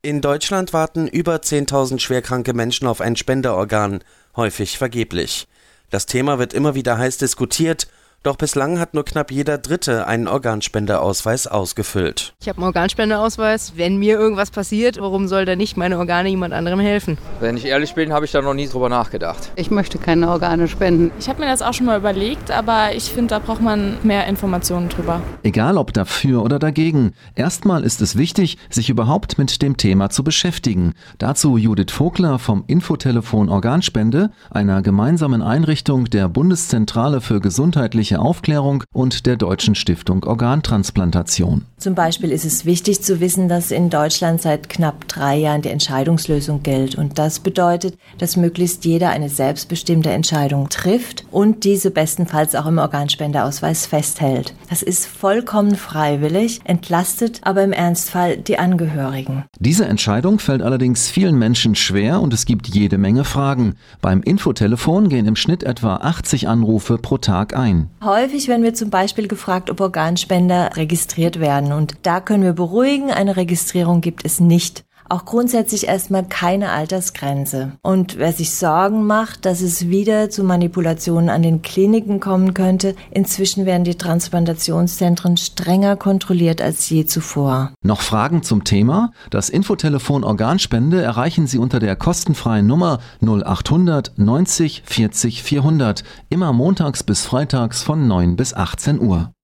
In Deutschland warten über 10.000 schwerkranke Menschen auf ein Spenderorgan, häufig vergeblich. Das Thema wird immer wieder heiß diskutiert, doch bislang hat nur knapp jeder Dritte einen Organspenderausweis ausgefüllt. Ich habe einen Organspenderausweis. Wenn mir irgendwas passiert, warum soll denn nicht meine Organe jemand anderem helfen? Wenn ich ehrlich bin, habe ich da noch nie drüber nachgedacht. Ich möchte keine Organe spenden. Ich habe mir das auch schon mal überlegt, aber ich finde, da braucht man mehr Informationen drüber. Egal ob dafür oder dagegen, erstmal ist es wichtig, sich überhaupt mit dem Thema zu beschäftigen. Dazu Judith Vogler vom Infotelefon Organspende, einer gemeinsamen Einrichtung der Bundeszentrale für gesundheitliche Aufklärung und der Deutschen Stiftung Organtransplantation. Zum Beispiel ist es wichtig zu wissen, dass in Deutschland seit knapp 3 Jahren die Entscheidungslösung gilt. Und das bedeutet, dass möglichst jeder eine selbstbestimmte Entscheidung trifft und diese bestenfalls auch im Organspenderausweis festhält. Das ist vollkommen freiwillig, entlastet aber im Ernstfall die Angehörigen. Diese Entscheidung fällt allerdings vielen Menschen schwer und es gibt jede Menge Fragen. Beim Infotelefon gehen im Schnitt etwa 80 Anrufe pro Tag ein. Häufig werden wir zum Beispiel gefragt, ob Organspender registriert werden. Und da können wir beruhigen, eine Registrierung gibt es nicht. Auch grundsätzlich erstmal keine Altersgrenze. Und wer sich Sorgen macht, dass es wieder zu Manipulationen an den Kliniken kommen könnte, inzwischen werden die Transplantationszentren strenger kontrolliert als je zuvor. Noch Fragen zum Thema? Das Infotelefon Organspende erreichen Sie unter der kostenfreien Nummer 0800 90 40 400, immer montags bis freitags von 9 bis 18 Uhr.